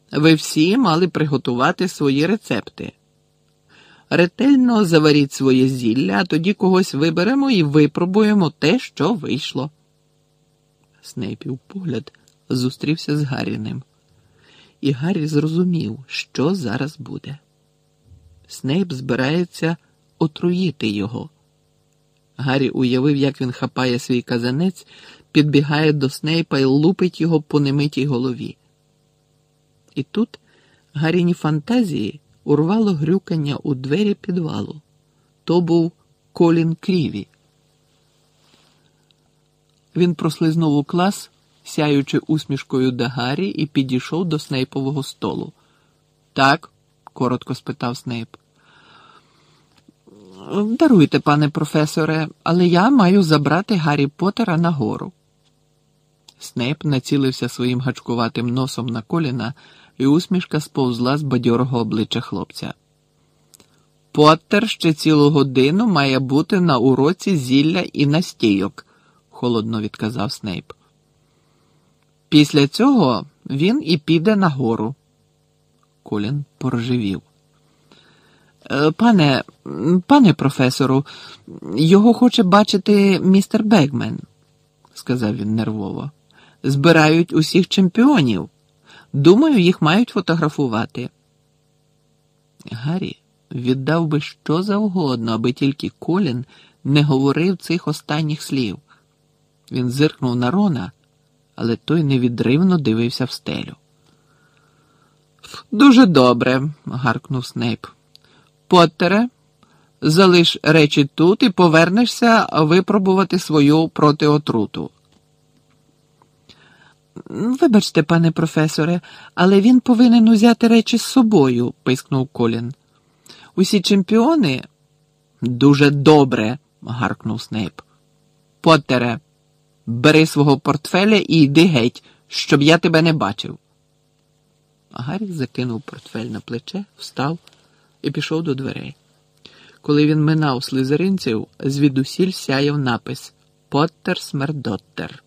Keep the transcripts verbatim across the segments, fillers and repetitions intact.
ви всі мали приготувати свої рецепти. Ретельно заваріть своє зілля, а тоді когось виберемо і випробуємо те, що вийшло. Снейпів погляд зустрівся з Гарріним. І Гаррі зрозумів, що зараз буде. Снейп збирається отруїти його. Гаррі уявив, як він хапає свій казанець, підбігає до Снейпа і лупить його по немитій голові. І тут Гарріні фантазії урвало грюкання у двері підвалу. То був Колін Кріві. Він прослизнув у клас, сяючи усмішкою до Гаррі, і підійшов до Снейпового столу. «Так?» – коротко спитав Снейп. «Даруйте, пане професоре, але я маю забрати Гаррі Поттера нагору». Снейп націлився своїм гачкуватим носом на Коліна, і усмішка сповзла з бадьорого обличчя хлопця. «Поттер ще цілу годину має бути на уроці зілля і настійок», – холодно відказав Снейп. «Після цього він і піде нагору». Колін порожевів. «Пане, пане професору, його хоче бачити містер Бегмен», – сказав він нервово. «Збирають усіх чемпіонів. Думаю, їх мають фотографувати». Гаррі віддав би що завгодно, аби тільки Колін не говорив цих останніх слів. Він зиркнув на Рона, але той невідривно дивився в стелю. «Дуже добре», – гаркнув Снейп. «Поттере, залиш речі тут і повернешся випробувати свою протиотруту». «Вибачте, пане професоре, але він повинен узяти речі з собою», – пискнув Колін. «Усі чемпіони...» «Дуже добре», – гаркнув Снейп. «Поттере, бери свого портфеля і йди геть, щоб я тебе не бачив». Гаррі закинув портфель на плече, встав і пішов до дверей. Коли він минав слизеринців, звідусіль сяяв напис «Поттер Смердоттер».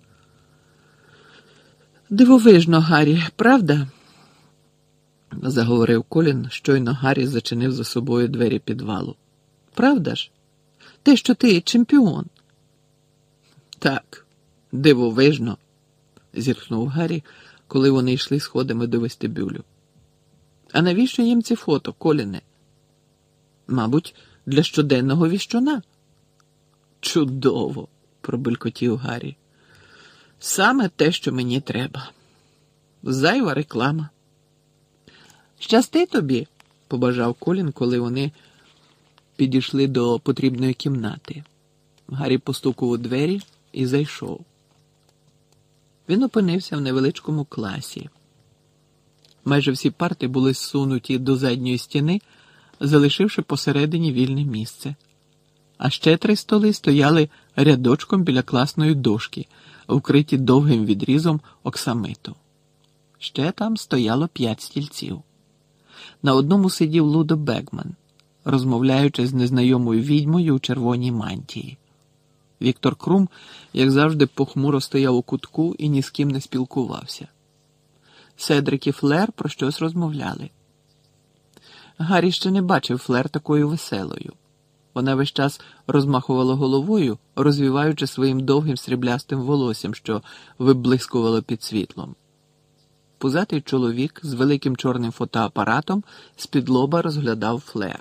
«Дивовижно, Гаррі, правда?» – заговорив Колін, щойно Гаррі зачинив за собою двері підвалу. «Правда ж? Те, що ти чемпіон». «Так, дивовижно», – зітхнув Гаррі, коли вони йшли сходами до вестибюлю. «А навіщо їм ці фото, Коліне?» «Мабуть, для щоденного віщуна». «Чудово», – пробелькотів Гаррі. «Саме те, що мені треба. Зайва реклама». «Щасти тобі», – побажав Колін, коли вони підійшли до потрібної кімнати. Гаррі постукав у двері і зайшов. Він опинився в невеличкому класі. Майже всі парти були зсунуті до задньої стіни, залишивши посередині вільне місце. А ще три столи стояли рядочком біля класної дошки, вкриті довгим відрізом оксамиту. Ще там стояло п'ять стільців. На одному сидів Лудо Бегман, розмовляючи з незнайомою відьмою у червоній мантії. Віктор Крум, як завжди, похмуро стояв у кутку і ні з ким не спілкувався. Седрик і Флер про щось розмовляли. Гаррі ще не бачив Флер такою веселою. Вона весь час розмахувала головою, розвіваючи своїм довгим сріблястим волоссям, що виблискувало під світлом. Пузатий чоловік з великим чорним фотоапаратом з-під лоба розглядав Флер.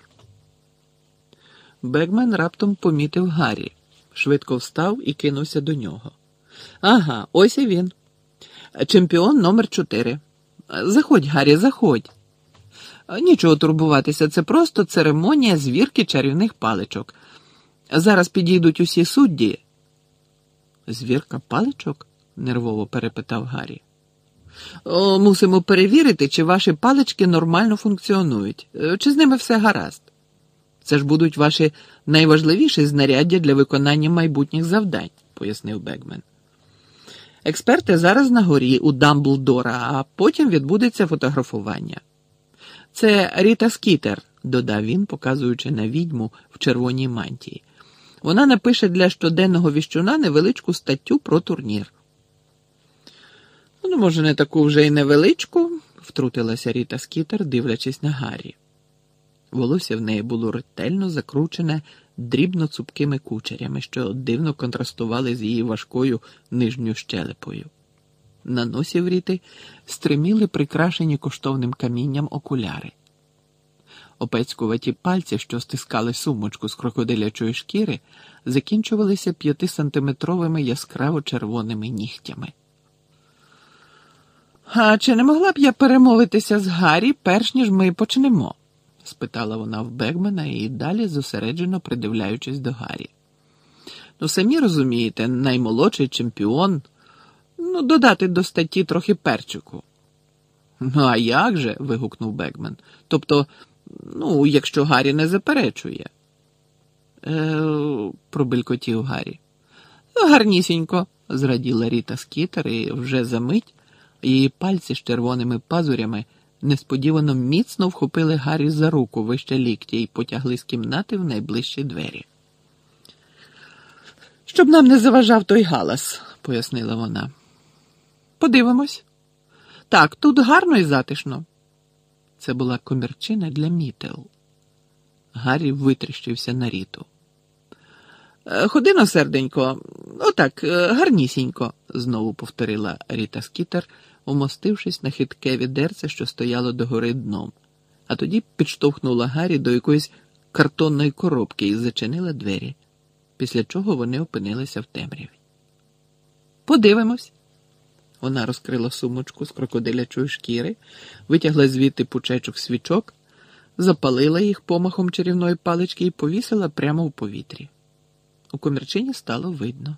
Бегмен раптом помітив Гаррі, швидко встав і кинувся до нього. «Ага, ось і він. Чемпіон номер чотири. Заходь, Гаррі, заходь. Нічого турбуватися, це просто церемонія звірки чарівних паличок. Зараз підійдуть усі судді». «Звірка паличок?» – нервово перепитав Гаррі. О, «Мусимо перевірити, чи ваші палички нормально функціонують, чи з ними все гаразд. Це ж будуть ваші найважливіші знаряддя для виконання майбутніх завдань», – пояснив Бегмен. «Експерти зараз на горі у Дамблдора, а потім відбудеться фотографування. Це Ріта Скітер», – додав він, показуючи на відьму в червоній мантії. «Вона напише для щоденного віщуна невеличку статтю про турнір». «Ну, може, не таку вже й невеличку», – втрутилася Ріта Скітер, дивлячись на Гаррі. Волосся в неї було ретельно закручене дрібно-цупкими кучерями, що дивно контрастували з її важкою нижньою щелепою. На носі в Ріти стриміли прикрашені коштовним камінням окуляри. Опецькуваті пальці, що стискали сумочку з крокодилячої шкіри, закінчувалися п'ятисантиметровими яскраво-червоними нігтями. «А чи не могла б я перемовитися з Гаррі, перш ніж ми почнемо?» – спитала вона в Бегмена і далі зосереджено придивляючись до Гаррі. «Ну, самі розумієте, наймолодший чемпіон. Ну, додати до статті трохи перчику». «Ну, а як же?» – вигукнув Бегмен. «Тобто, ну, якщо Гаррі не заперечує». «Е-е-е», – пробелькотів Гаррі. «Гарнісінько», – зраділа Ріта Скітер, і вже за мить її пальці з червоними пазурями несподівано міцно вхопили Гаррі за руку вище ліктя і потягли з кімнати в найближчі двері. «Щоб нам не заважав той галас», – пояснила вона. «Подивимось. Так, тут гарно і затишно». Це була комірчина для Мітел. Гаррі витріщився на Ріту. «Ходи-но, серденько, отак, гарнісінько», – знову повторила Ріта Скітер, умостившись на хитке відерце, що стояло догори дном, а тоді підштовхнула Гаррі до якоїсь картонної коробки і зачинила двері, після чого вони опинилися в темряві. «Подивимось». Вона розкрила сумочку з крокодилячої шкіри, витягла звідти пучечок свічок, запалила їх помахом чарівної палички і повісила прямо в повітрі. У комірчині стало видно.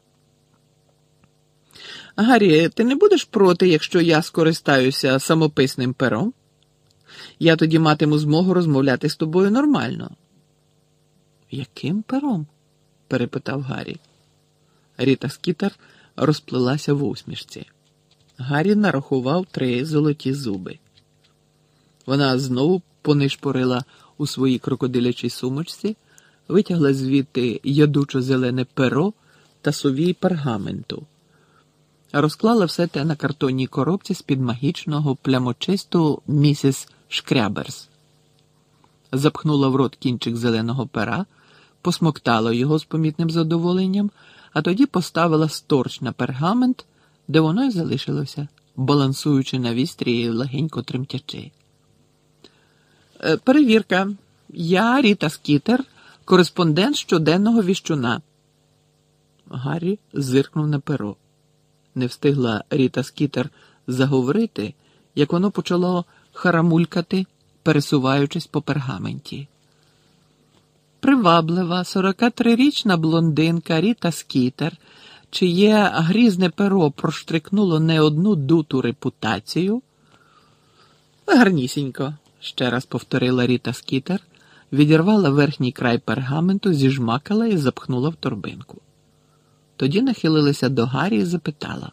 «Гаррі, ти не будеш проти, якщо я скористаюся самописним пером? Я тоді матиму змогу розмовляти з тобою нормально». «Яким пером?» – перепитав Гаррі. Ріта Скітер розплилася в усмішці. Гаррі нарахував три золоті зуби. Вона знову понишпорила у своїй крокодилячій сумочці, витягла звідти ядучо-зелене перо та сувій пергаменту. Розклала все те на картонній коробці з-під магічного плямочисту місіс Шкряберс. Запхнула в рот кінчик зеленого пера, посмоктала його з помітним задоволенням, а тоді поставила сторч на пергамент, де воно й залишилося, балансуючи на вістрі і легенько тремтячи. «Перевірка. Я Ріта Скітер, кореспондент щоденного віщуна». Гаррі зиркнув на перо. Не встигла Ріта Скітер заговорити, як воно почало харамулькати, пересуваючись по пергаменті. Приваблива сорокатрирічна блондинка Ріта Скітер, чиє грізне перо проштрикнуло не одну дуту репутацію. «Гарнісінько», – ще раз повторила Ріта Скітер, відірвала верхній край пергаменту, зіжмакала і запхнула в торбинку. Тоді нахилилася до Гаррі і запитала.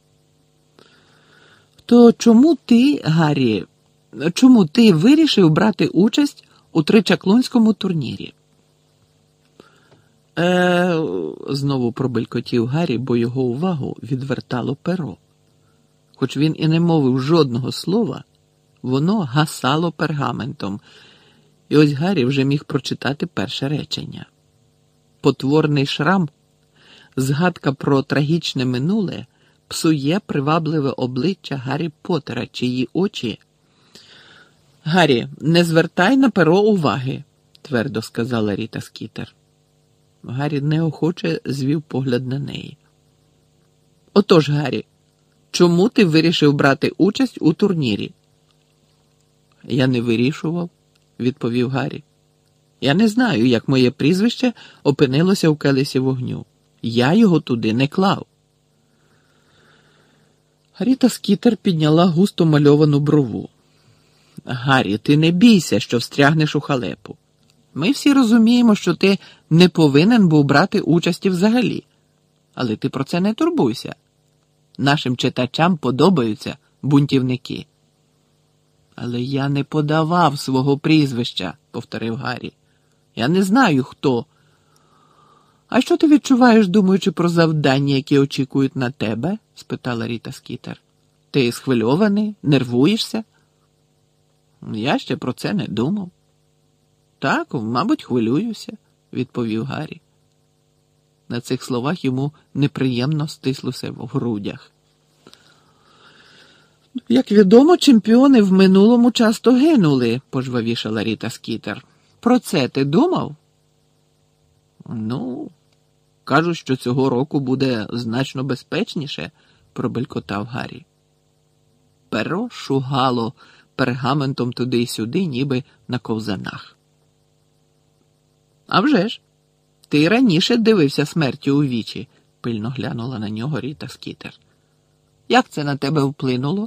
«То чому ти, Гаррі, чому ти вирішив брати участь у тричаклунському турнірі?» Е, знову пробелькотів Гаррі, бо його увагу відвертало перо. Хоч він і не мовив жодного слова, воно гасало пергаментом, і ось Гаррі вже міг прочитати перше речення. Потворний шрам, згадка про трагічне минуле, псує привабливе обличчя Гаррі Поттера, чиї очі... «Гаррі, не звертай на перо уваги», – твердо сказала Ріта Скітер. Гаррі неохоче звів погляд на неї. «Отож, Гаррі, чому ти вирішив брати участь у турнірі?» «Я не вирішував», – відповів Гаррі. «Я не знаю, як моє прізвище опинилося в келесі вогню. Я його туди не клав». Ріта Скітер підняла густо мальовану брову. «Гаррі, ти не бійся, що встрягнеш у халепу. Ми всі розуміємо, що ти не повинен був брати участі взагалі. Але ти про це не турбуйся. Нашим читачам подобаються бунтівники». «Але я не подавав свого прізвища», – повторив Гаррі. «Я не знаю, хто». «А що ти відчуваєш, думаючи про завдання, які очікують на тебе?» – спитала Ріта Скітер. «Ти схвильований? Нервуєшся?» Я ще про це не думав. Так, мабуть, хвилююся, відповів Гаррі. На цих словах йому неприємно стислося в грудях. Як відомо, чемпіони в минулому часто гинули, пожвавішала Ріта Скітер. Про це ти думав? Ну, кажуть, що цього року буде значно безпечніше, пробелькотав Гаррі. Перо шугало пергаментом туди й сюди, ніби на ковзанах. А вже ж, ти раніше дивився смерті у вічі, пильно глянула на нього Ріта Скітер. Як це на тебе вплинуло?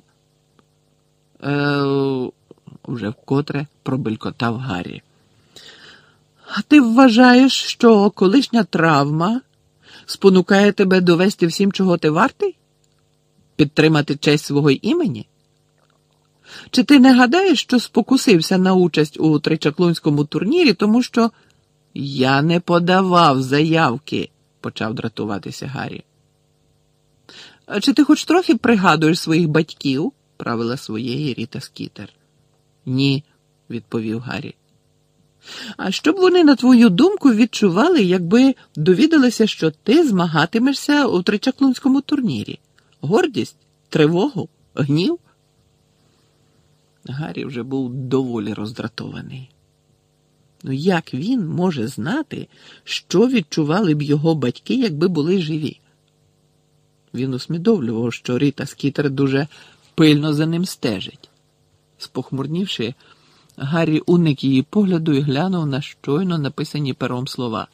Е, вже вкотре пробелькотав Гаррі. А ти вважаєш, що колишня травма спонукає тебе довести всім, чого ти вартий? Підтримати честь свого імені? Чи ти не гадаєш, що спокусився на участь у тричаклунському турнірі, тому що я не подавав заявки, почав дратуватися Гаррі. А чи ти хоч трохи пригадуєш своїх батьків? Правила своєї Ріта Скітер. Ні, відповів Гаррі. А що б вони, на твою думку, відчували, якби довідалися, що ти змагатимешся у тричаклунському турнірі? Гордість? Тривогу? Гнів? Гаррі вже був доволі роздратований. Ну як він може знати, що відчували б його батьки, якби були живі? Він усмідомлював, що Ріта Скітер дуже пильно за ним стежить. Спохмурнівши, Гаррі уник її погляду і глянув на щойно написані пером слова.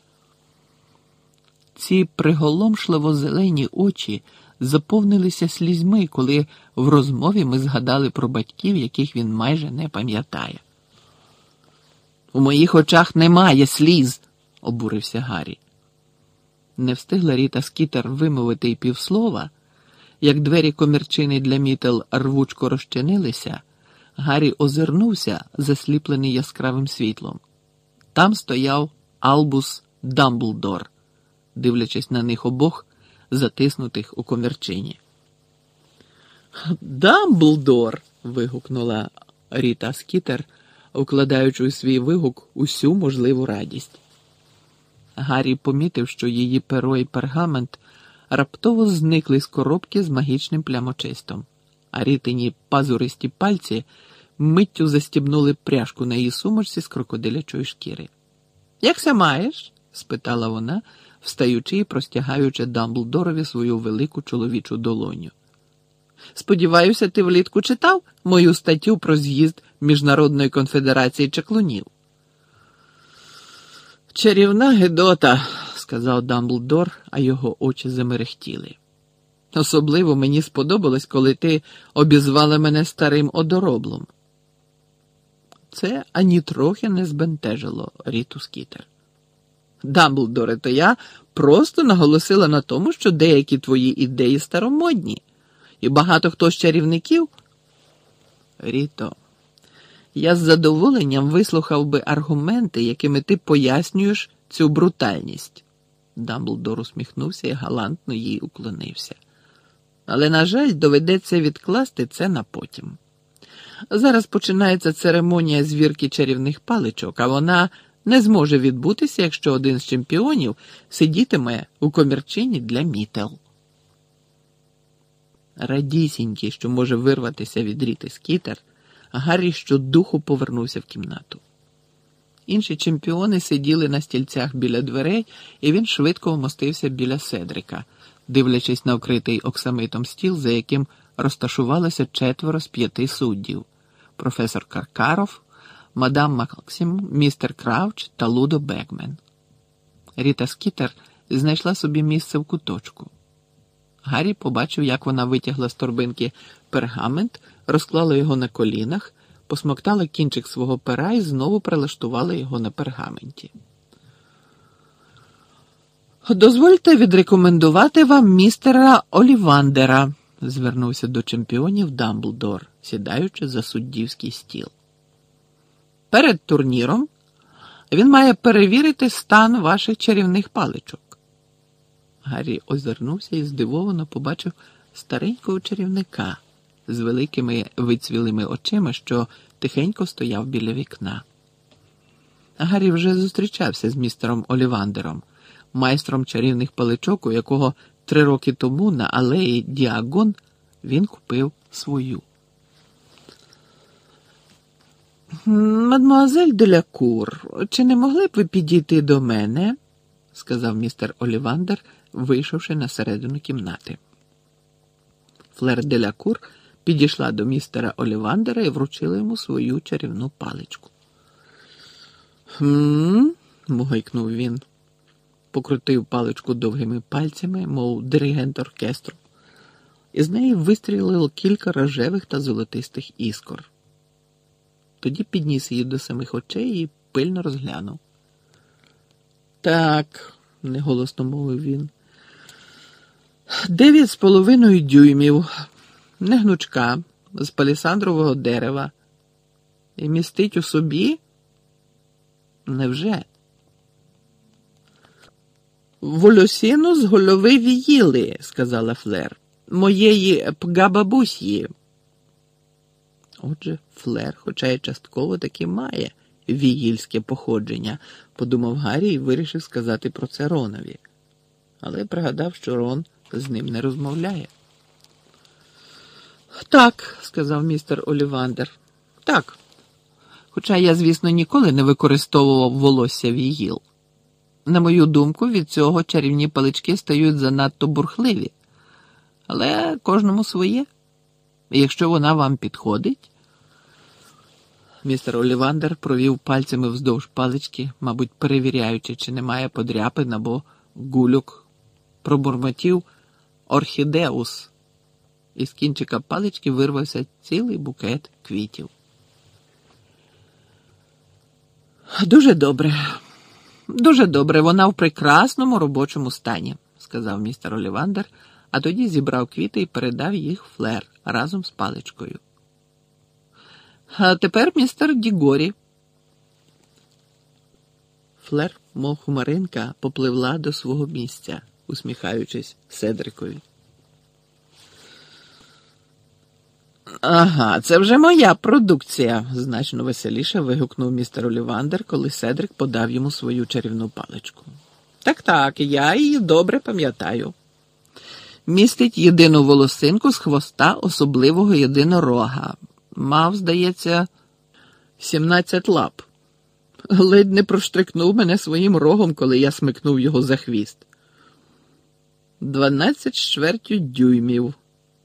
Ці приголомшливо зелені очі заповнилися слізьми, коли в розмові ми згадали про батьків, яких він майже не пам'ятає. «У моїх очах немає сліз!» – обурився Гаррі. Не встигла Ріта Скітер вимовити й півслова, як двері комірчини для мітел рвучко розчинилися, Гаррі озирнувся, засліплений яскравим світлом. Там стояв Албус Дамблдор, дивлячись на них обох, затиснутих у комірчині. «Дамблдор!» – вигукнула Ріта Скітер, вкладаючи у свій вигук усю можливу радість. Гаррі помітив, що її перо і пергамент раптово зникли з коробки з магічним плямочистом, а Рітині пазуристі пальці миттю застібнули пряжку на її сумочці з крокодилячої шкіри. «Якся маєш?» – спитала вона, встаючи і простягаючи Дамблдорові свою велику чоловічу долоню. «Сподіваюся, ти влітку читав мою статтю про з'їзд Міжнародної конфедерації чаклунів?» «Чарівна гидота», – сказав Дамблдор, а його очі замерехтіли. «Особливо мені сподобалось, коли ти обізвала мене старим одороблом». Це ані трохи не збентежило Ріту Скітер. «Дамблдоре, то я просто наголосила на тому, що деякі твої ідеї старомодні, і багато хто з чарівників...» «Ріто, я з задоволенням вислухав би аргументи, якими ти пояснюєш цю брутальність». Дамблдор усміхнувся і галантно їй уклонився. «Але, на жаль, доведеться відкласти це на потім. Зараз починається церемонія звірки чарівних паличок, а вона не зможе відбутися, якщо один з чемпіонів сидітиме у комірчині для мітел». Радісінький, що може вирватися від Ріти Скітер, Гаррі щодуху повернувся в кімнату. Інші чемпіони сиділи на стільцях біля дверей, і він швидко вмостився біля Седрика, дивлячись на вкритий оксамитом стіл, за яким розташувалося четверо з п'яти суддів – професор Каркаров, мадам Максим, містер Крауч та Лудо Бекмен. Ріта Скітер знайшла собі місце в куточку. Гаррі побачив, як вона витягла з торбинки пергамент, розклала його на колінах, посмоктала кінчик свого пера і знову прилаштувала його на пергаменті. «Дозвольте відрекомендувати вам містера Олівандера», – звернувся до чемпіонів Дамблдор, сідаючи за суддівський стіл. «Перед турніром він має перевірити стан ваших чарівних паличок». Гаррі озирнувся і здивовано побачив старенького чарівника з великими вицвілими очима, що тихенько стояв біля вікна. Гаррі вже зустрічався з містером Олівандером, майстром чарівних паличок, у якого три роки тому на алеї Діагон він купив свою. «Мадмуазель Делякур, чи не могли б ви підійти до мене?» – сказав містер Олівандер, вийшовши на середину кімнати. Флер Делякур підійшла до містера Олівандера і вручила йому свою чарівну паличку. «Хм?» – мугикнув він. Покрутив паличку довгими пальцями, мов диригент оркестру. Із неї вистрілило кілька рожевих та золотистих іскор. Тоді підніс її до самих очей і пильно розглянув. «Так», – неголосно мовив він, – «дев'ять з половиною дюймів, не гнучка, з палісандрового дерева. І містить у собі? Невже?» «Волосину з голови віїли», – сказала Флер, – «моєї пгабабусьї». Отже, Флер, хоча й частково таки має віїльське походження, подумав Гаррі і вирішив сказати про це Ронові. Але пригадав, що Рон з ним не розмовляє. «Так», – сказав містер Олівандер, – «так. Хоча я, звісно, ніколи не використовував волосся віїл. На мою думку, від цього чарівні палички стають занадто бурхливі. Але кожному своє. І якщо вона вам підходить...» Містер Олівандер провів пальцями вздовж палички, мабуть, перевіряючи, чи немає подряпин або гульок. Пробурмотів «орхідеус». Із кінчика палички вирвався цілий букет квітів. «Дуже добре. Дуже добре, вона в прекрасному робочому стані», – сказав містер Олівандер, а тоді зібрав квіти і передав їх Флер разом з паличкою. «А тепер містер Дігорі». Флер, мов хмаринка, попливла до свого місця, усміхаючись Седрикові. «Ага, це вже моя продукція», – значно веселіше вигукнув містер Олівандер, коли Седрик подав йому свою чарівну паличку. «Так-так, я її добре пам'ятаю. Містить єдину волосинку з хвоста особливого єдинорога. Мав, здається, сімнадцять лап. Ледь не проштрикнув мене своїм рогом, коли я смикнув його за хвіст. Дванадцять з чвертю дюймів.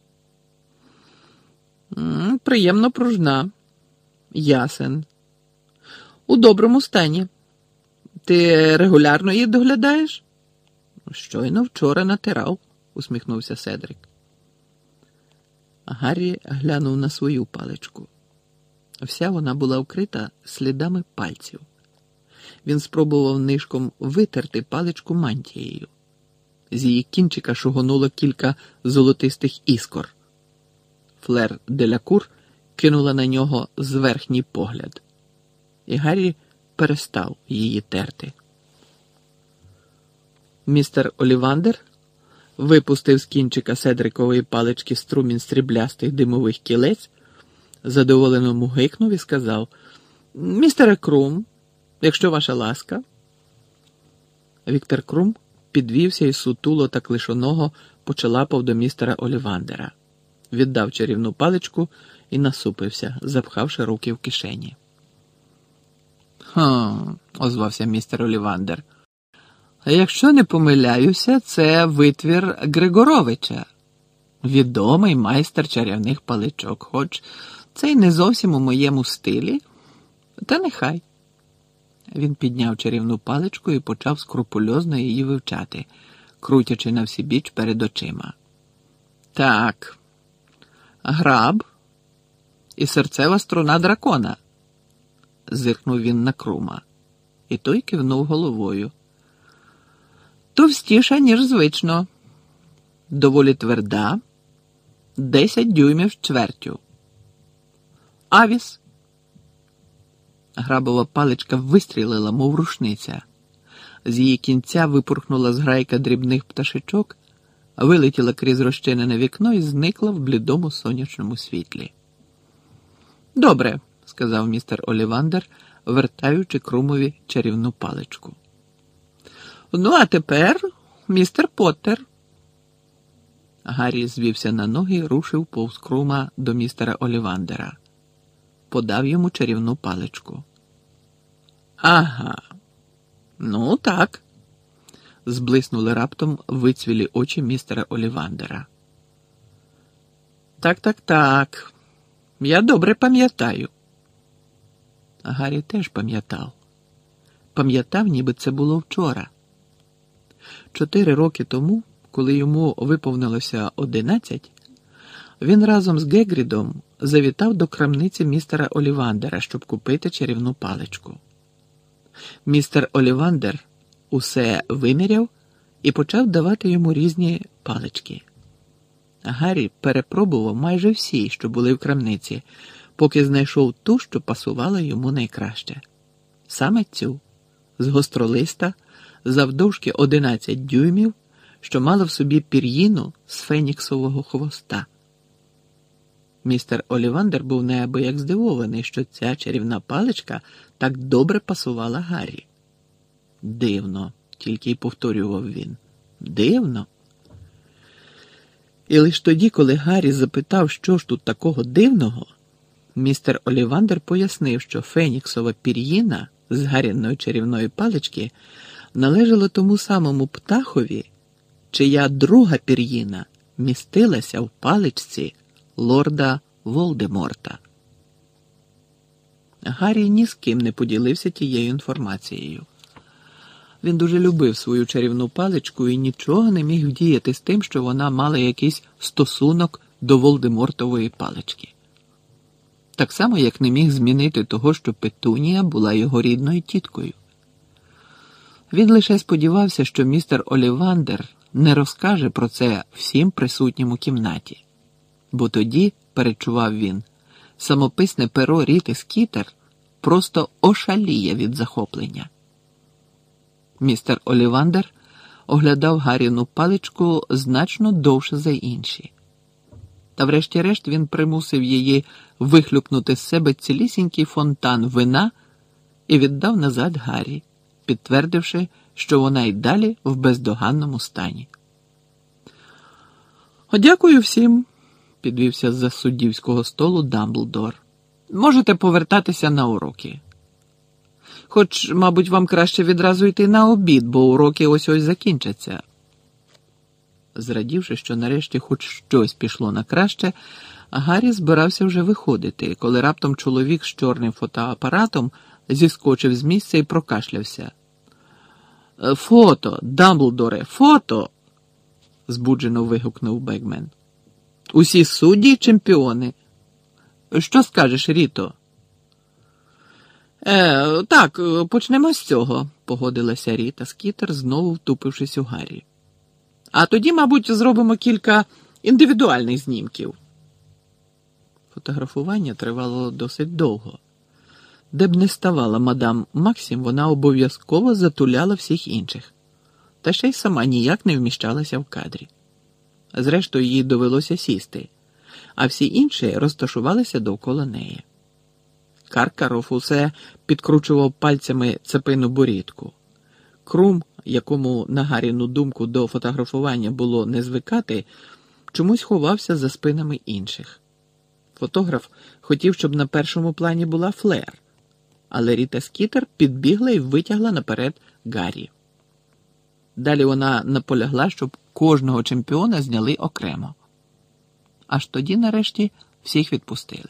М-м, приємно пружна. Ясен. У доброму стані. Ти регулярно її доглядаєш?» «Щойно вчора натирав», – усміхнувся Седрик. Гаррі глянув на свою паличку. Вся вона була вкрита слідами пальців. Він спробував нишком витерти паличку мантією. З її кінчика шугонуло кілька золотистих іскор. Флер Делякур кинула на нього зверхній погляд. І Гаррі перестав її терти. Містер Олівандер випустив з кінчика Седрикової палички струмінь сріблястих димових кілець, задоволено мугикнув і сказав: «Містере Крум, якщо ваша ласка». Віктор Крум підвівся і сутуло та клишоного почалапав до містера Олівандера. Віддав чарівну паличку і насупився, запхавши руки в кишені. «Хм», – озвався містер Олівандер. «А якщо не помиляюся, це витвір Григоровича, відомий майстер чарівних паличок, хоч це й не зовсім у моєму стилі, та нехай». Він підняв чарівну паличку і почав скрупульозно її вивчати, крутячи на всі біч перед очима. «Так, граб і серцева струна дракона», – зиркнув він на Крума, і той кивнув головою. «Товстіша, ніж звично, доволі тверда, десять дюймів з чвертю. Авіс». Грабова паличка вистрілила, мов рушниця. З її кінця випурхнула зграйка дрібних пташечок, вилетіла крізь розчинене вікно і зникла в блідому сонячному світлі. «Добре», – сказав містер Олівандер, вертаючи Крумові чарівну паличку. Ну, а тепер містер Поттер. Гаррі звівся на ноги і рушив повз Крума до містера Олівандера. Подав йому чарівну паличку. Ага, ну так, зблиснули раптом вицвілі очі містера Олівандера. Так-так-так, я добре пам'ятаю. Гаррі теж пам'ятав. Пам'ятав, ніби це було вчора. Чотири роки тому, коли йому виповнилося одинадцять, він разом з Гегрідом завітав до крамниці містера Олівандера, щоб купити чарівну паличку. Містер Олівандер усе виміряв і почав давати йому різні палички. Гаррі перепробував майже всі, що були в крамниці, поки знайшов ту, що пасувала йому найкраще. Саме цю, з гостролиста, завдовжки одинадцять дюймів, що мала в собі пір'їну з феніксового хвоста. Містер Олівандер був неабияк здивований, що ця чарівна паличка так добре пасувала Гаррі. Дивно, тільки й повторював він. Дивно. І лише тоді, коли Гаррі запитав, що ж тут такого дивного, містер Олівандер пояснив, що феніксова пір'їна з Гарріної чарівної палички належала тому самому птахові, чия друга пір'їна містилася в паличці лорда Волдеморта. Гаррі ні з ким не поділився тією інформацією. Він дуже любив свою чарівну паличку і нічого не міг вдіяти з тим, що вона мала якийсь стосунок до Волдемортової палички. Так само, як не міг змінити того, що Петунія була його рідною тіткою. Він лише сподівався, що містер Олівандер не розкаже про це всім присутнім у кімнаті. Бо тоді, перечував він, самописне перо Ріти Скітер просто ошаліє від захоплення. Містер Олівандер оглядав Гарріну паличку значно довше за інші. Та врешті-решт він примусив її вихлюпнути з себе цілісінький фонтан вина і віддав назад Гаррі, підтвердивши, що вона й далі в бездоганному стані. «Дякую всім», – підвівся з-за суддівського столу Дамблдор. «Можете повертатися на уроки. Хоч, мабуть, вам краще відразу йти на обід, бо уроки ось-ось закінчаться». Зрадівши, що нарешті хоч щось пішло на краще, Гаррі збирався вже виходити, коли раптом чоловік з чорним фотоапаратом зіскочив з місця і прокашлявся. «Фото, Дамблдоре, фото!» – збуджено вигукнув Бегмен. «Усі судді – чемпіони. Що скажеш, Ріто?» «Е, так, почнемо з цього», – погодилася Ріта Скітер, знову втупившись у Гаррі. «А тоді, мабуть, зробимо кілька індивідуальних знімків». Фотографування тривало досить довго. Де б не ставала мадам Максім, вона обов'язково затуляла всіх інших. Та ще й сама ніяк не вміщалася в кадрі. Зрештою, їй довелося сісти, а всі інші розташувалися довкола неї. Каркаров усе підкручував пальцями цепину борідку. Крум, якому, на Гарріну думку, до фотографування було не звикати, чомусь ховався за спинами інших. Фотограф хотів, щоб на першому плані була Флер, але Ріта Скітер підбігла і витягла наперед Гаррі. Далі вона наполягла, щоб кожного чемпіона зняли окремо. Аж тоді, нарешті, всіх відпустили.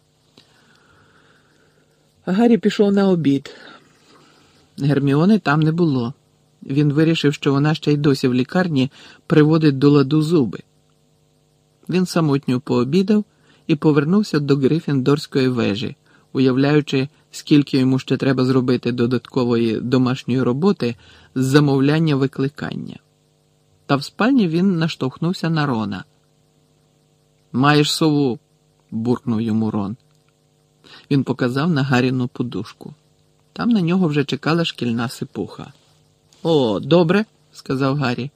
Гаррі пішов на обід. Герміони там не було. Він вирішив, що вона ще й досі в лікарні приводить до ладу зуби. Він самотньо пообідав і повернувся до Гриффіндорської вежі, уявляючи, скільки йому ще треба зробити додаткової домашньої роботи з замовляння викликання. Та в спальні він наштовхнувся на Рона. «Маєш сову», – буркнув йому Рон. Він показав на Гарріну подушку. Там на нього вже чекала шкільна сипуха. «О, добре», – сказав Гаррі.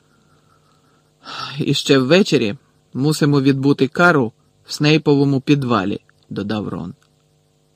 «І ще ввечері мусимо відбути кару в Снейповому підвалі», – додав Рон.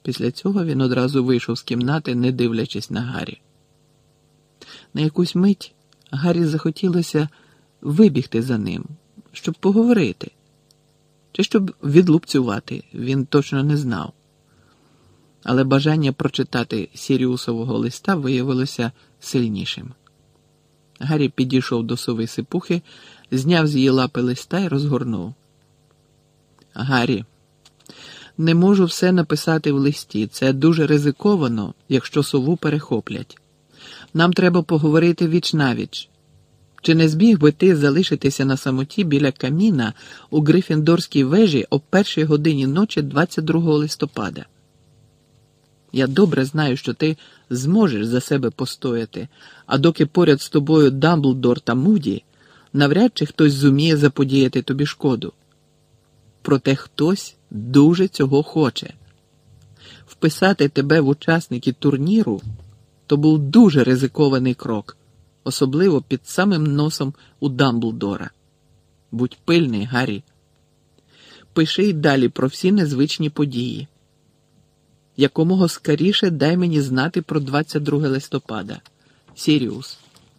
Після цього він одразу вийшов з кімнати, не дивлячись на Гаррі. На якусь мить Гаррі захотілося вибігти за ним, щоб поговорити. Чи щоб відлупцювати, він точно не знав. Але бажання прочитати Сіріусового листа виявилося сильнішим. Гаррі підійшов до сови Сипухи, зняв з її лапи листа і розгорнув. «Гаррі, не можу все написати в листі. Це дуже ризиковано, якщо сову перехоплять. Нам треба поговорити віч-навіч. Чи не зміг би ти залишитися на самоті біля каміна у Гриффіндорській вежі о першій годині ночі двадцять другого листопада? Я добре знаю, що ти зможеш за себе постояти, а доки поряд з тобою Дамблдор та Муді, навряд чи хтось зуміє заподіяти тобі шкоду. Проте хтось дуже цього хоче. Вписати тебе в учасники турніру – то був дуже ризикований крок, особливо під самим носом у Дамблдора. Будь пильний, Гаррі. Пиши й далі про всі незвичні події. Якомога скоріше дай мені знати про двадцять друге листопада. Сіріус».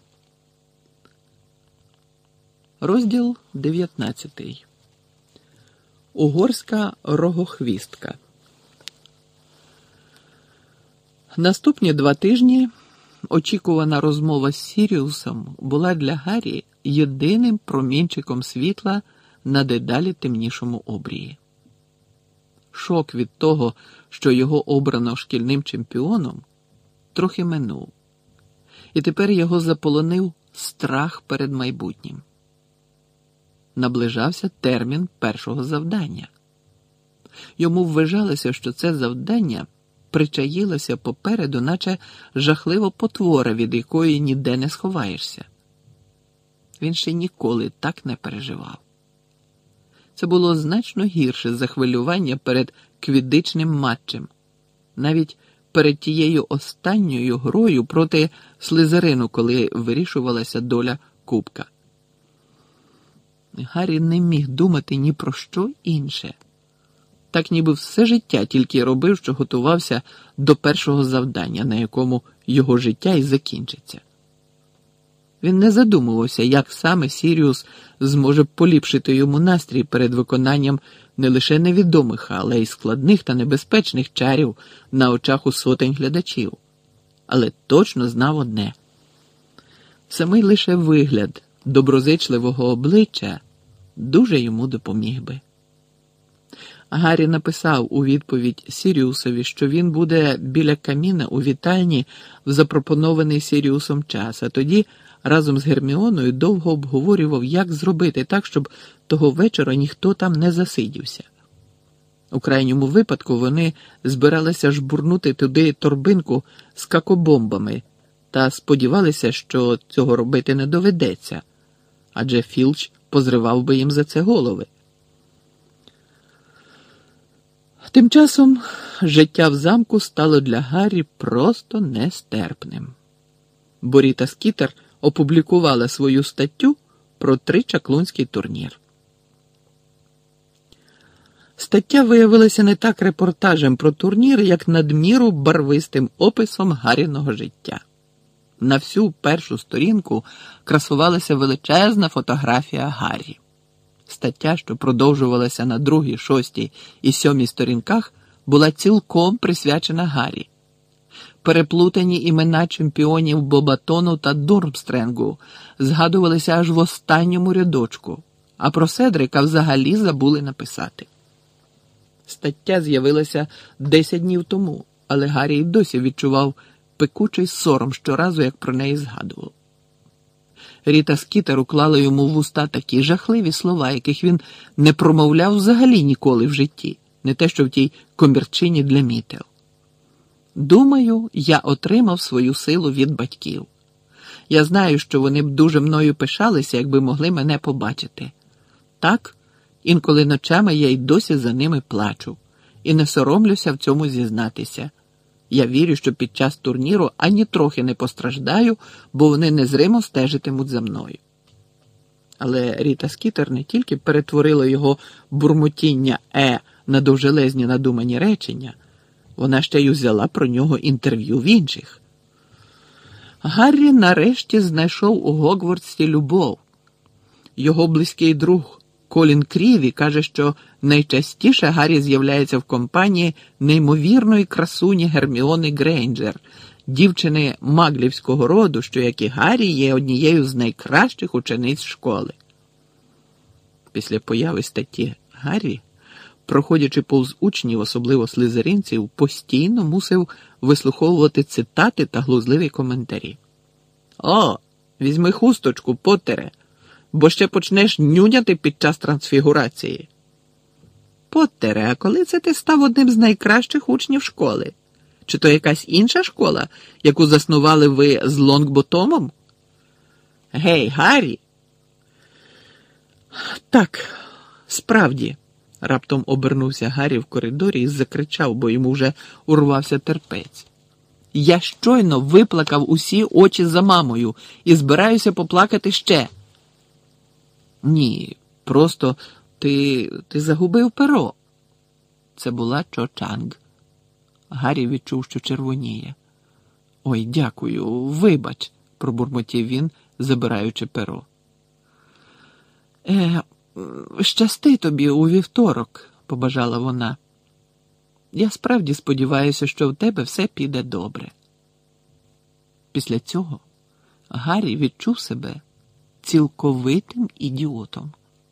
Розділ дев'ятнадцятий. Угорська рогохвістка. Наступні два тижні очікувана розмова з Сіріусом була для Гаррі єдиним промінчиком світла на дедалі темнішому обрії. Шок від того, що його обрано шкільним чемпіоном, трохи минув. І тепер його заполонив страх перед майбутнім. Наближався термін першого завдання. Йому вважалося, що це завдання причаїлося попереду, наче жахлива потвора, від якої ніде не сховаєшся. Він ще ніколи так не переживав. Це було значно гірше за хвилювання перед квіддичним матчем, навіть перед тією останньою грою проти Слизерину, коли вирішувалася доля кубка. Гаррі не міг думати ні про що інше. Так ніби все життя тільки робив, що готувався до першого завдання, на якому його життя і закінчиться. Він не задумувався, як саме Сіріус зможе поліпшити йому настрій перед виконанням не лише невідомих, але й складних та небезпечних чарів на очах у сотень глядачів. Але точно знав одне. Самий лише вигляд доброзичливого обличчя дуже йому допоміг би. Гаррі написав у відповідь Сіріусові, що він буде біля каміна у вітальні в запропонований Сіріусом час, а тоді разом з Герміоною довго обговорював, як зробити так, щоб того вечора ніхто там не засидівся. У крайньому випадку вони збиралися жбурнути туди торбинку з какобомбами та сподівалися, що цього робити не доведеться, адже Філч позривав би їм за це голови. Тим часом життя в замку стало для Гаррі просто нестерпним. Бо Ріта Скітер опублікувала свою статтю про тричаклунський турнір. Стаття виявилася не так репортажем про турнір, як надміру барвистим описом Гарріного життя. На всю першу сторінку красувалася величезна фотографія Гаррі. Стаття, що продовжувалася на другій, шостій і сьомій сторінках, була цілком присвячена Гаррі. Переплутані імена чемпіонів Бобатону та Дурмстренгу згадувалися аж в останньому рядочку, а про Седрика взагалі забули написати. Стаття з'явилася десять днів тому, але Гаррі й досі відчував пекучий сором щоразу, як про неї згадував. Ріта Скітер уклала йому в уста такі жахливі слова, яких він не промовляв взагалі ніколи в житті, не те що в тій комірчині для мітел. Думаю, я отримав свою силу від батьків. Я знаю, що вони б дуже мною пишалися, якби могли мене побачити. Так, інколи ночами я й досі за ними плачу, і не соромлюся в цьому зізнатися. Я вірю, що під час турніру ані трохи не постраждаю, бо вони незримо стежитимуть за мною. Але Ріта Скітер не тільки перетворила його бурмотіння «е» на довжелезні надумані речення, Вона ще й узяла про нього інтерв'ю в інших. Гаррі нарешті знайшов у Гогвартсі любов. Його близький друг Колін Кріві каже, що найчастіше Гаррі з'являється в компанії неймовірної красуні Герміони Грейнджер, дівчини маглівського роду, що, як і Гаррі, є однією з найкращих учениць школи. Після появи статті Гаррі, проходячи повз учнів, особливо слизеринців, постійно мусив вислуховувати цитати та глузливі коментарі. «О, візьми хусточку, Поттере, бо ще почнеш нюняти під час трансфігурації». «Поттере, а коли це ти став одним з найкращих учнів школи? Чи то якась інша школа, яку заснували ви з Лонгботомом?» «Гей, Гаррі!» «Так, справді», – раптом обернувся Гаррі в коридорі і закричав, бо йому вже урвався терпець. «Я щойно виплакав усі очі за мамою і збираюся поплакати ще». «Ні, просто ти, ти загубив перо». Це була Чо Чанг. Гаррі відчув, що червоніє. «Ой, дякую, вибач», – пробурмотів він, забираючи перо. «Е, щасти тобі у вівторок», – побажала вона. «Я справді сподіваюся, що в тебе все піде добре». Після цього Гаррі відчув себе цілковитим ідіотом.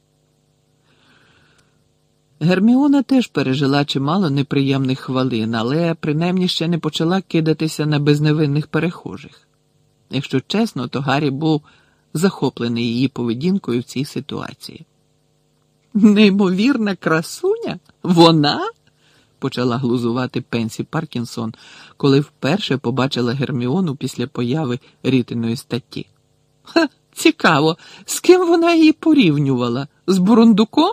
Герміона теж пережила чимало неприємних хвилин, але принаймні ще не почала кидатися на безневинних перехожих. Якщо чесно, то Гаррі був захоплений її поведінкою в цій ситуації. «Неймовірна красуня? Вона?» – почала глузувати Пенсі Паркінсон, коли вперше побачила Герміону після появи Рітиної статті. «Ха, цікаво, з ким вона її порівнювала? З Бурундуком?»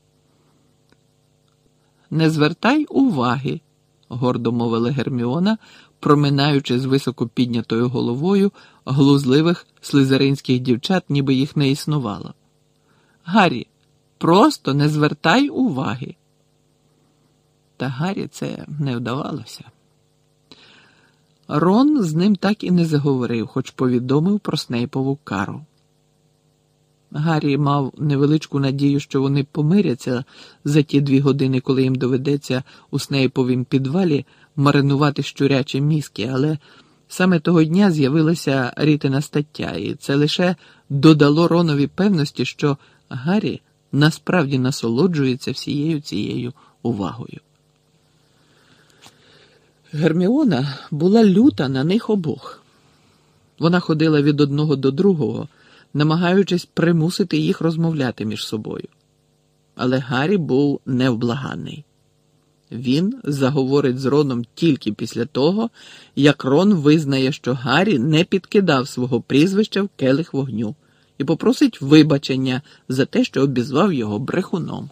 «Не звертай уваги», – гордо мовила Герміона, проминаючи з високо піднятою головою глузливих слизеринських дівчат, ніби їх не існувало. «Гаррі, просто не звертай уваги». Та Гаррі це не вдавалося. Рон з ним так і не заговорив, хоч повідомив про Снейпову кару. Гаррі мав невеличку надію, що вони помиряться за ті дві години, коли їм доведеться у Снейповім підвалі маринувати щурячі мізки, але саме того дня з'явилася Рітина стаття, і це лише додало Ронові певності, що Гаррі насправді насолоджується всією цією увагою. Герміона була люта на них обох. Вона ходила від одного до другого, намагаючись примусити їх розмовляти між собою. Але Гаррі був невблаганний. Він заговорить з Роном тільки після того, як Рон визнає, що Гаррі не підкидав свого прізвища в келих вогню і попросить вибачення за те, що обізвав його брехуном.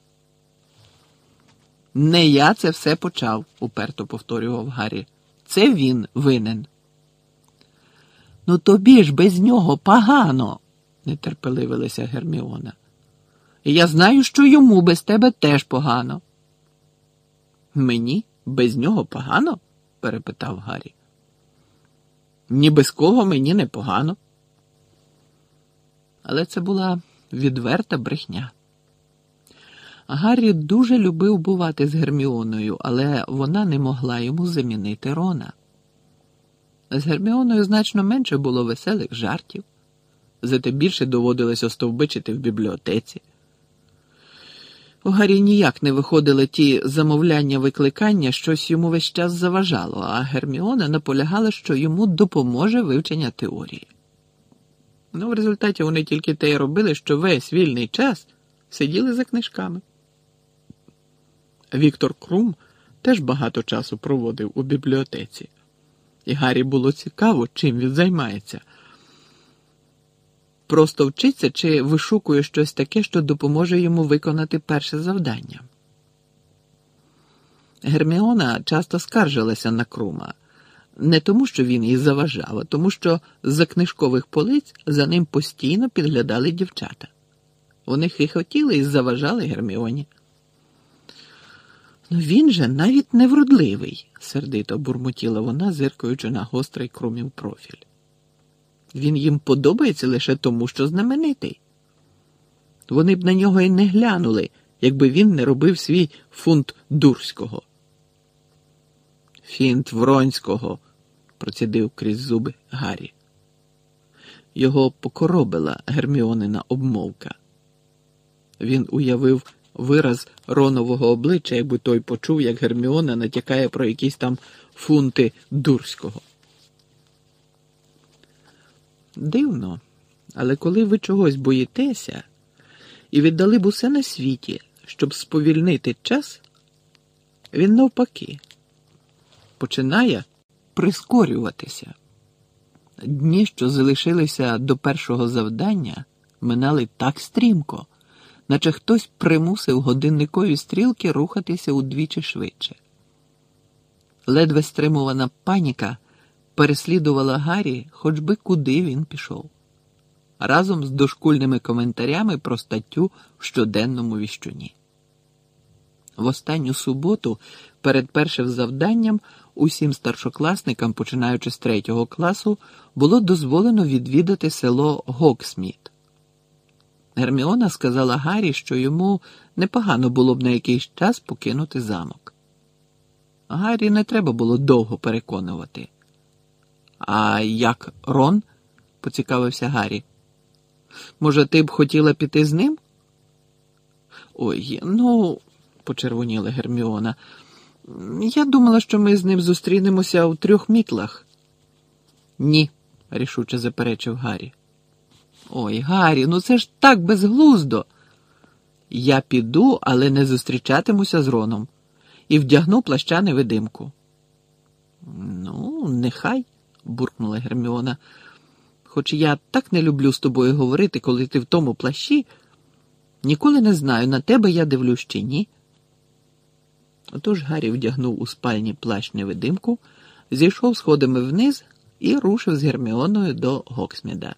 «Не я це все почав», – уперто повторював Гаррі. «Це він винен». «Ну тобі ж без нього погано», – нетерпеливилася Герміона. «І я знаю, що йому без тебе теж погано». «Мені без нього погано?» – перепитав Гаррі. «Ні без кого мені не погано». Але це була відверта брехня. Гаррі дуже любив бувати з Герміоною, але вона не могла йому замінити Рона. З Герміоною значно менше було веселих жартів, зате більше доводилось остовбичити в бібліотеці. У Гаррі ніяк не виходили ті замовляння-викликання, щось йому весь час заважало, а Герміона наполягала, що йому допоможе вивчення теорії. Ну, в результаті вони тільки те й робили, що весь вільний час сиділи за книжками. Віктор Крум теж багато часу проводив у бібліотеці. І Гаррі було цікаво, чим він займається. Просто вчиться чи вишукує щось таке, що допоможе йому виконати перше завдання. Герміона часто скаржилася на Крума. Не тому, що він їй заважав, а тому, що з-за книжкових полиць за ним постійно підглядали дівчата. Вони хихотіли і заважали Герміоні. Ну він же навіть невродливий, сердито бурмотіла вона, зиркаючи на гострий Крумів профіль. Він їм подобається лише тому, що знаменитий. Вони б на нього і не глянули, якби він не робив свій фунт Дурського. Фінт Вронського, процідив крізь зуби Гаррі. Його покоробила Герміонина обмовка. Він уявив вираз Ронового обличчя, якби той почув, як Герміона натякає про якісь там фунти Дурського. Дивно, але коли ви чогось боїтеся і віддали б усе на світі, щоб сповільнити час, він навпаки починає прискорюватися. Дні, що залишилися до першого завдання, минали так стрімко, наче хтось примусив годинникові стрілки рухатися удвічі швидше. Ледве стримувана паніка переслідувала Гаррі, хоч би куди він пішов, разом з дошкульними коментарями про статтю в щоденному віщуні. В останню суботу, перед першим завданням, усім старшокласникам, починаючи з третього класу, було дозволено відвідати село Гоксміт. Герміона сказала Гаррі, що йому непогано було б на якийсь час покинути замок. Гаррі не треба було довго переконувати. «А як Рон?» – поцікавився Гаррі. «Може, ти б хотіла піти з ним?» «Ой, ну...» – почервоніла Герміона. «Я думала, що ми з ним зустрінемося у трьох мітлах». «Ні», – рішуче заперечив Гаррі. «Ой, Гаррі, ну це ж так безглуздо!» «Я піду, але не зустрічатимуся з Роном. І вдягну плаща-невидимку». «Ну, нехай», – буркнула Герміона. «Хоч я так не люблю з тобою говорити, коли ти в тому плащі. Ніколи не знаю, на тебе я дивлюсь чи ні». Отож Гаррі вдягнув у спальні плащ-невидимку, зійшов сходами вниз і рушив з Герміоною до Гоксміда.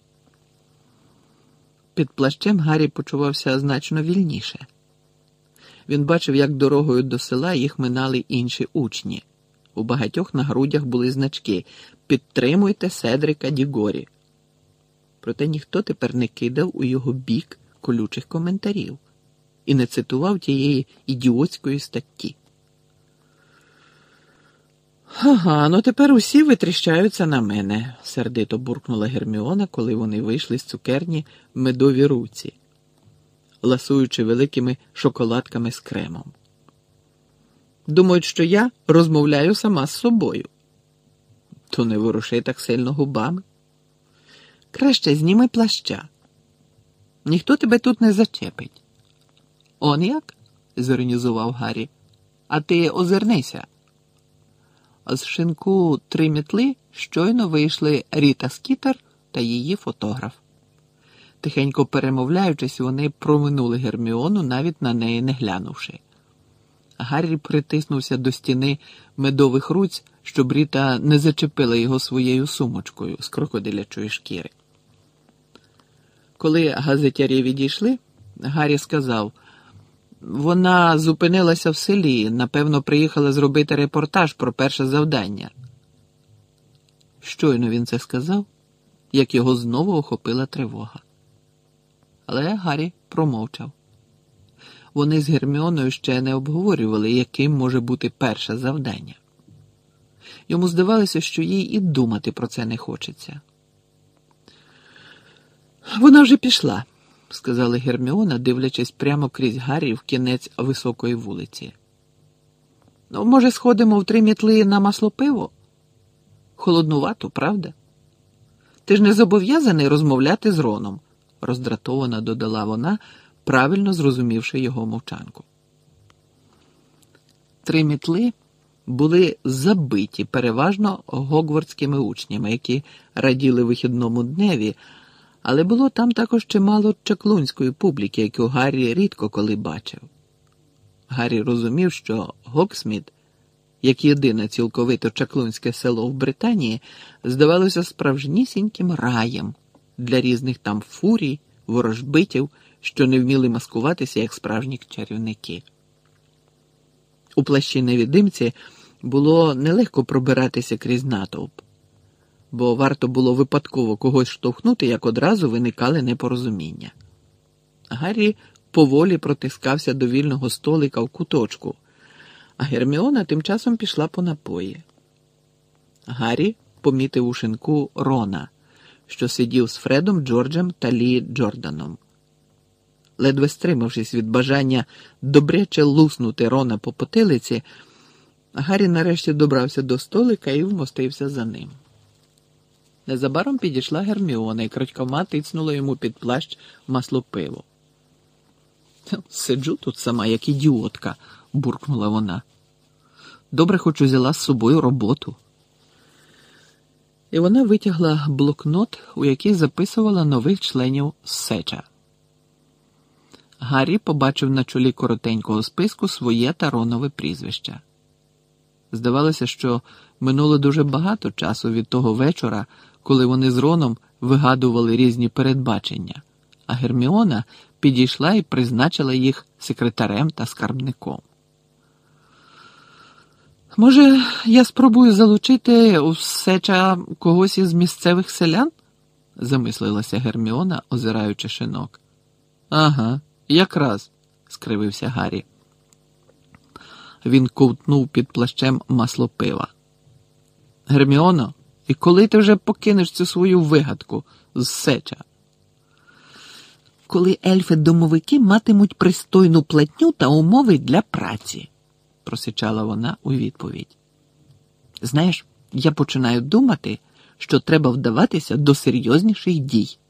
Під плащем Гаррі почувався значно вільніше. Він бачив, як дорогою до села їх минали інші учні. У багатьох на грудях були значки «Підтримуйте Седрика Дігорі». Проте ніхто тепер не кидав у його бік колючих коментарів і не цитував тієї ідіотської статті. «Ага, ну тепер усі витріщаються на мене», – сердито буркнула Герміона, коли вони вийшли з цукерні в медові руці, ласуючи великими шоколадками з кремом. «Думають, що я розмовляю сама з собою». «То не воруши так сильно губами. Краще зніми плаща. Ніхто тебе тут не зачепить». «Он як?» – зорганізував Гаррі. «А ти озирнися». З шинку «Три мітли» щойно вийшли Ріта Скітер та її фотограф. Тихенько перемовляючись, вони проминули Герміону, навіть на неї не глянувши. Гаррі притиснувся до стіни медових руць, щоб Ріта не зачепила його своєю сумочкою з крокодилячої шкіри. Коли газетярі відійшли, Гаррі сказав: «Вона зупинилася в селі, напевно, приїхала зробити репортаж про перше завдання». Щойно він це сказав, як його знову охопила тривога. Але Гаррі промовчав. Вони з Герміоною ще не обговорювали, яким може бути перше завдання. Йому здавалося, що їй і думати про це не хочеться. «Вона вже пішла», – сказала Герміона, дивлячись прямо крізь Гаррі в кінець високої вулиці. «Ну, може, сходимо в три мітли на маслопиво? Холоднувато, правда? Ти ж не зобов'язаний розмовляти з Роном», – роздратовано додала вона, правильно зрозумівши його мовчанку. Три мітли були забиті переважно гогвартськими учнями, які раділи вихідному дневі, але було там також чимало чаклунської публіки, яку Гаррі рідко коли бачив. Гаррі розумів, що Гоксміт, як єдине цілковито чаклунське село в Британії, здавалося справжнісіньким раєм для різних там фурій, ворожбитів, що не вміли маскуватися як справжні чарівники. У плащі-невідимці було нелегко пробиратися крізь натовп, бо варто було випадково когось штовхнути, як одразу виникали непорозуміння. Гаррі поволі протискався до вільного столика в куточку, а Герміона тим часом пішла по напої. Гаррі помітив у шинку Рона, що сидів з Фредом, Джорджем та Лі Джорданом. Ледве стримавшись від бажання добряче луснути Рона по потилиці, Гаррі нарешті добрався до столика і вмостився за ним. Незабаром підійшла Герміона і крадькома тицнула йому під плащ маслопиво. «Сиджу тут сама, як ідіотка», – буркнула вона. «Добре, хоч взяла з собою роботу». І вона витягла блокнот, у який записувала нових членів Сеча. Гаррі побачив на чолі коротенького списку своє та Ронове прізвища. Здавалося, що минуло дуже багато часу від того вечора, коли вони з Роном вигадували різні передбачення, а Герміона підійшла і призначила їх секретарем та скарбником. «Може, я спробую залучити у Сеча когось із місцевих селян?» – замислилася Герміона, озираючи шинок. «Ага, якраз», – скривився Гаррі. Він ковтнув під плащем масло пива. «Герміоно, і коли ти вже покинеш цю свою вигадку з Сеча?» «Коли ельфи-домовики матимуть пристойну платню та умови для праці», – просичала вона у відповідь. «Знаєш, я починаю думати, що треба вдаватися до серйозніших дій».